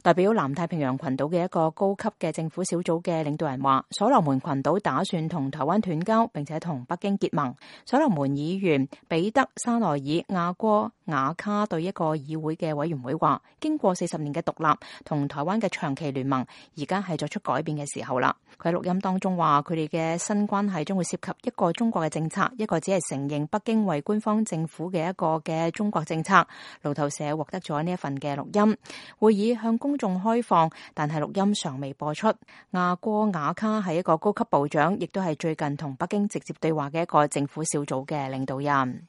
代表南太平洋群島嘅一個高級嘅政府小組嘅領導人話，所羅門群島打算同台灣斷交，並且同北京結盟。所羅門議員彼得沙內爾亞哥瓦卡對一個議會嘅委員會話，經過40年嘅獨立同台灣嘅長期聯盟，而家係作出改變嘅時候啦。佢喺錄音當中話，佢哋嘅新關係將會涉及一個中國嘅政策，一個只係承認北京為官方政府嘅一個嘅中國政策。路透社獲得咗呢一份嘅錄音，會議向公眾開放，但係錄音尚未播出。亞哥瓦卡係一個高級部長，亦都係最近同北京直接對話嘅一個政府小組嘅領導人。